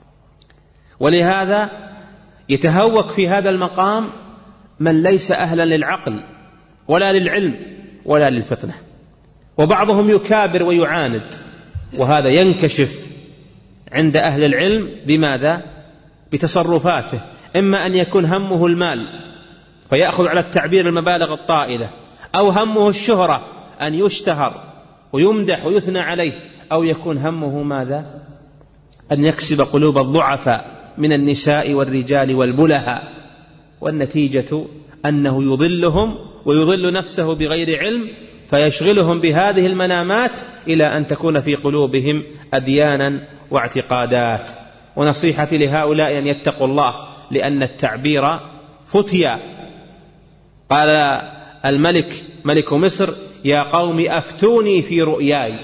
ولهذا يتهوك في هذا المقام من ليس أهلا للعقل ولا للعلم ولا للفطنة، وبعضهم يكابر ويعاند، وهذا ينكشف عند أهل العلم بماذا؟ بتصرفاته. إما أن يكون همه المال فيأخذ على التعبير المبالغ الطائلة، أو همه الشهرة أن يشتهر ويمدح ويثنى عليه، أو يكون همه ماذا؟ أن يكسب قلوب الضعفاء من النساء والرجال والبلهاء، والنتيجة أنه يضلهم ويضل نفسه بغير علم، فيشغلهم بهذه المنامات إلى أن تكون في قلوبهم أديانا واعتقادات. ونصيحتي لهؤلاء أن يتقوا الله، لأن التعبير فتيا. قال الملك ملك مصر: يا قوم أفتوني في رؤياي،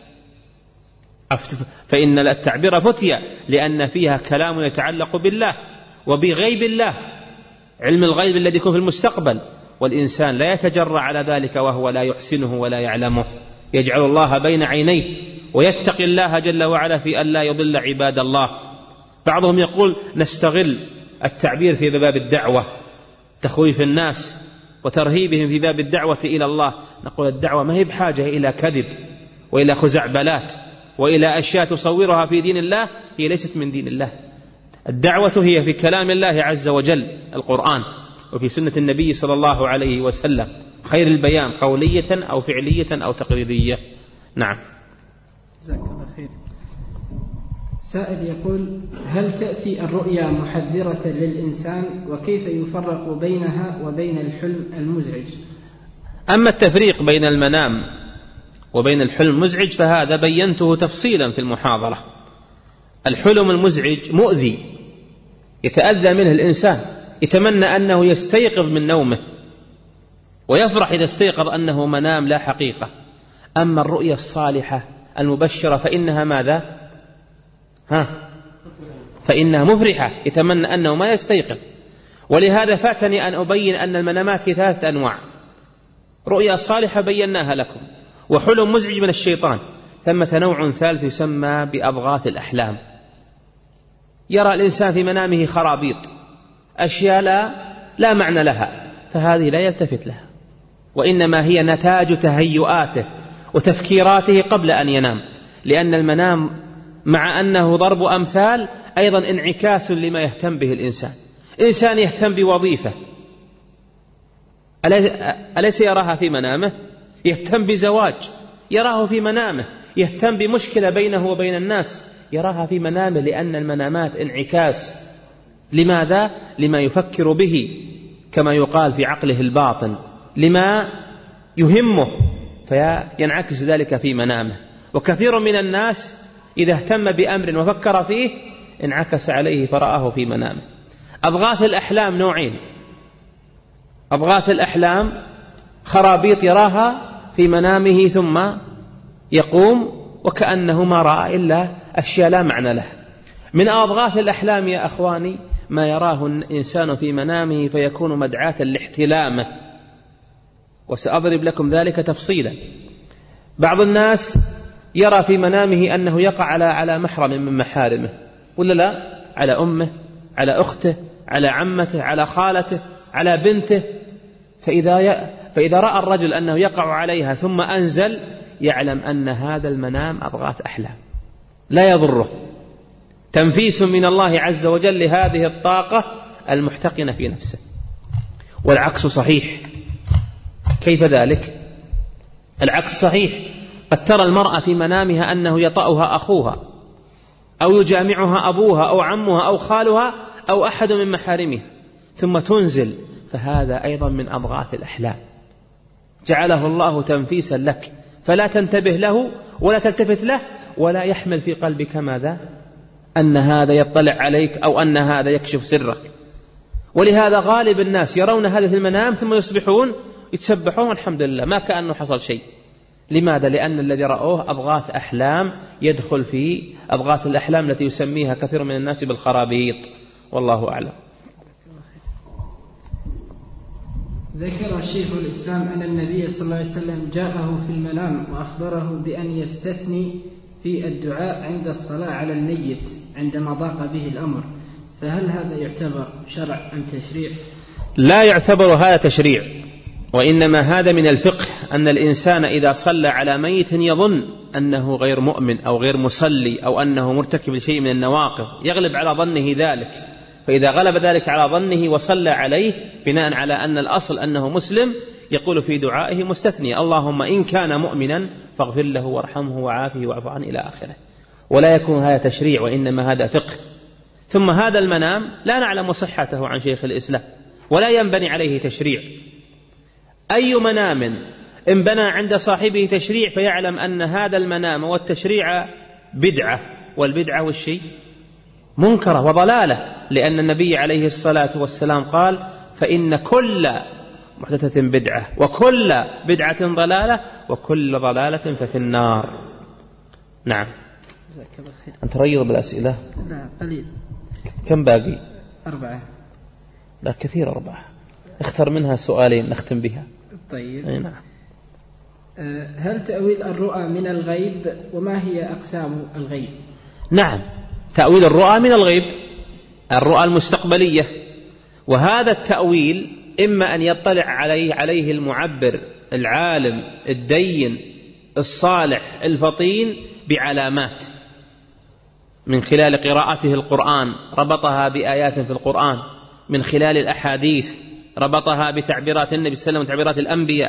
فإن التعبير فتيا لأن فيها كلام يتعلق بالله وبغيب الله، علم الغيب الذي يكون في المستقبل، والإنسان لا يتجرأ على ذلك وهو لا يحسنه ولا يعلمه، يجعل الله بين عينيه ويتقي الله جل وعلا في أن لا يضل عباد الله. بعضهم يقول: نستغل التعبير في باب الدعوة، تخويف الناس وترهيبهم في باب الدعوة إلى الله. نقول: الدعوة ما هي بحاجة إلى كذب وإلى خزعبلات وإلى أشياء تصورها في دين الله، هي ليست من دين الله. الدعوة هي في كلام الله عز وجل القرآن، وفي سنة النبي صلى الله عليه وسلم، خير البيان قولية أو فعلية أو تقريرية. نعم. جزاك الله خير. سائل يقول: هل تأتي الرؤيا محذرة للإنسان، وكيف يفرق بينها وبين الحلم المزعج؟ أما التفريق بين المنام وبين الحلم المزعج فهذا بينته تفصيلا في المحاضرة. الحلم المزعج مؤذي يتأذى منه الإنسان، يتمنى أنه يستيقظ من نومه ويفرح إذا استيقظ أنه منام لا حقيقة. أما الرؤيا الصالحة المبشرة فإنها ماذا؟ ها فإنها مفرحة، يتمنى أنه ما يستيقظ. ولهذا فاتني أن أبين أن المنامات في ثلاثة أنواع: رؤيا صالحة بيناها لكم، وحلم مزعج من الشيطان، ثمة نوع ثالث يسمى بأضغاث الأحلام. يرى الإنسان في منامه خرابيط، أشياء لا, لا معنى لها، فهذه لا يلتفت لها، وإنما هي نتاج تهيؤاته وتفكيراته قبل أن ينام. لأن المنام مع أنه ضرب أمثال أيضا انعكاس لما يهتم به الإنسان. إنسان يهتم بوظيفة، أليس يراها في منامه؟ يهتم بزواج، يراه في منامه. يهتم بمشكلة بينه وبين الناس، يراها في منامه، لأن المنامات انعكاس لماذا؟ لما يفكر به، كما يقال في عقله الباطن، لما يهمه، فينعكس ذلك في منامه. وكثير من الناس إذا اهتم بأمر وفكر فيه انعكس عليه فرآه في منامه. أضغاث الأحلام نوعين: أضغاث الأحلام خرابيط يراها في منامه ثم يقوم وكأنه ما رأى إلا أشياء لا معنى له. من أضغاث الأحلام يا أخواني ما يراه الإنسان في منامه فيكون مدعاة لاحتلامه، وسأضرب لكم ذلك تفصيلا. بعض الناس يرى في منامه أنه يقع على على محرم من محارمه، ولا لا؟ على أمه، على أخته، على عمته، على خالته، على بنته. فإذا فإذا رأى الرجل أنه يقع عليها ثم أنزل يعلم أن هذا المنام أضغاث أحلام لا يضره، تنفيس من الله عز وجل لهذه الطاقة المحتقنة في نفسه. والعكس صحيح. كيف ذلك؟ العكس صحيح. قد ترى المرأة في منامها أنه يطأها أخوها أو يجامعها أبوها أو عمها أو خالها أو أحد من محارمها ثم تنزل، فهذا أيضا من أضغاث الأحلام جعله الله تنفيسا لك، فلا تنتبه له ولا تلتفت له ولا يحمل في قلبك ماذا؟ أن هذا يطلع عليك أو أن هذا يكشف سرك. ولهذا غالب الناس يرون هذا في المنام ثم يصبحون يتسبحون الحمد لله ما كأنه حصل شيء. لماذا؟ لأن الذي رأوه أضغاث أحلام يدخل في أضغاث الأحلام التي يسميها كثير من الناس بالخرابيط، والله أعلم. ذكر شيخ الإسلام أن النبي صلى الله عليه وسلم جاءه في المنام وأخبره بأن يستثني في الدعاء عند الصلاة على الميت عندما ضاق به الأمر، فهل هذا يعتبر شرع أم تشريع؟ لا يعتبر هذا تشريع، وإنما هذا من الفقه، أن الإنسان إذا صلى على ميت يظن أنه غير مؤمن أو غير مصلي أو أنه مرتكب لشيء من النواقض يغلب على ظنه ذلك، فإذا غلب ذلك على ظنه وصلى عليه بناء على أن الأصل أنه مسلم يقول في دعائه مستثني اللهم إن كان مؤمنا فاغفر له وارحمه وعافه واعف عنه إلى آخره. ولا يكون هذا تشريع وإنما هذا فقه. ثم هذا المنام لا نعلم صحته عن شيخ الإسلام ولا ينبني عليه تشريع. أي منام إن بنى عند صاحبه تشريع فيعلم أن هذا المنام والتشريع بدعة، والبدعة والشيء منكرة وضلالة، لأن النبي عليه الصلاة والسلام قال فإن كل محدثة بدعة وكل بدعة ضلالة وكل ضلالة ففي النار. نعم. أنت ريض بالأسئلة؟ لا قليل. كم باقي؟ أربعة. لا كثير أربعة، اختر منها سؤالين نختم بها. طيب. أي نعم. هل تأويل الرؤى من الغيب؟ وما هي أقسام الغيب؟ نعم، تأويل الرؤى من الغيب، الرؤى المستقبلية. وهذا التأويل إما أن يطلع عليه عليه المعبر العالم الدين الصالح الفطين بعلامات من خلال قراءته القرآن، ربطها بآيات في القرآن، من خلال الأحاديث ربطها بتعبيرات النبي صلى الله عليه وسلم وتعبيرات الأنبياء،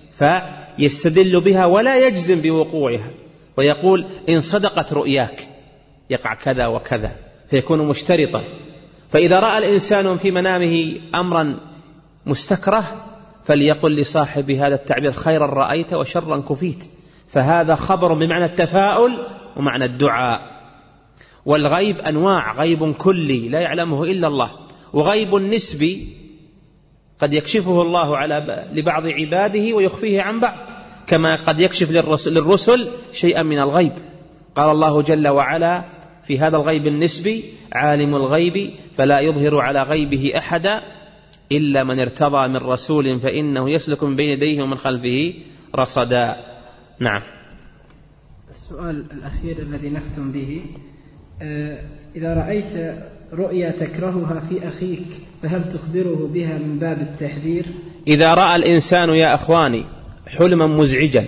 فيستدل بها ولا يجزم بوقوعها، ويقول إن صدقت رؤياك يقع كذا وكذا، فيكون مشترطا. فإذا رأى الإنسان في منامه أمرا مستكره فليقل لصاحب هذا التعبير خيرا رأيت وشرا كفيت، فهذا خبر بمعنى التفاؤل ومعنى الدعاء. والغيب أنواع، غيب كلي لا يعلمه إلا الله، وغيب نسبي قد يكشفه الله على لبعض عباده ويخفيه عن بعض، كما قد يكشف للرسل شيئا من الغيب. قال الله جل وعلا في هذا الغيب النسبي عالم الغيب فلا يظهر على غيبه أحدا إلا من ارتضى من رسول فإنه يسلك من بين يديه ومن خلفه رصدا. نعم. السؤال الأخير الذي نختم به، إذا رأيت رؤيا تكرهها في أخيك فهل تخبره بها من باب التحذير؟ إذا رأى الإنسان يا أخواني حلما مزعجا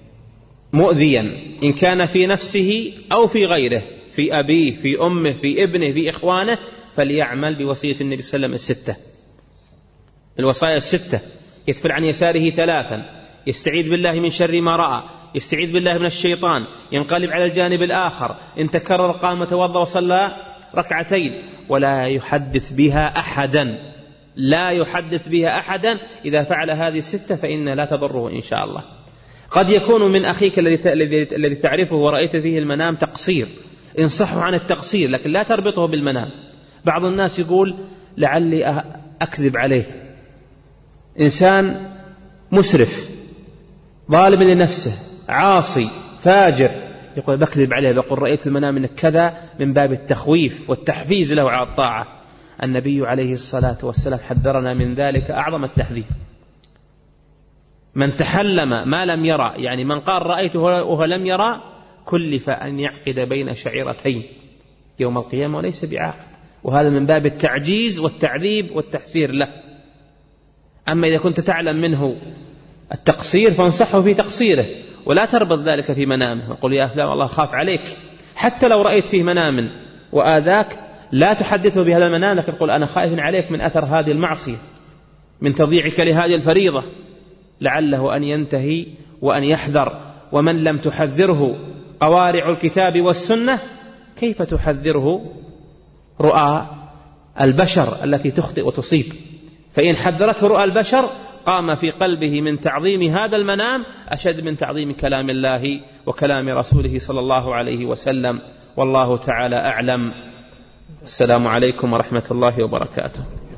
مؤذيا إن كان في نفسه أو في غيره، في أبيه في أمه في ابنه في إخوانه، فليعمل بوصية النبي صلى الله عليه وسلم الستة، الوصايا الستة: يتفل عن يساره ثلاثا، يستعيذ بالله من شر ما رأى، يستعيذ بالله من الشيطان، ينقلب على الجانب الآخر، إن تكرر قام وتوضأ وصلى ركعتين، ولا يحدث بها أحدا، لا يحدث بها أحدا. إذا فعل هذه الستة فإن لا تضره إن شاء الله. قد يكون من أخيك الذي تعرفه ورأيت فيه المنام تقصير، انصحه عن التقصير، لكن لا تربطه بالمنام. بعض الناس يقول لعلي أكذب عليه، إنسان مسرف ظالم لنفسه عاصي فاجر، يقول بكذب عليه، بقول رأيت المنام منك كذا، من باب التخويف والتحفيز له على الطاعة. النبي عليه الصلاة والسلام حذرنا من ذلك أعظم التحذير. من تحلم ما لم يرى، يعني من قال رأيته وهو لم يرى، كلف أن يعقد بين شعيرتين يوم القيامة وليس بعاقد، وهذا من باب التعجيز والتعذيب والتحسير له. أما إذا كنت تعلم منه التقصير فانصحه في تقصيره، ولا تربط ذلك في منامه وقل يا فلان والله خاف عليك. حتى لو رأيت فيه منام وآذاك لا تحدثه بهذا المنام، لكن قل أنا خائف عليك من أثر هذه المعصية، من تضييعك لهذه الفريضة، لعله أن ينتهي وأن يحذر. ومن لم تحذره قوارع الكتاب والسنة كيف تحذره رؤى البشر التي تخطئ وتصيب؟ فإن حذرته رؤى البشر قام في قلبه من تعظيم هذا المنام أشد من تعظيم كلام الله وكلام رسوله صلى الله عليه وسلم. والله تعالى أعلم. السلام عليكم ورحمة الله وبركاته.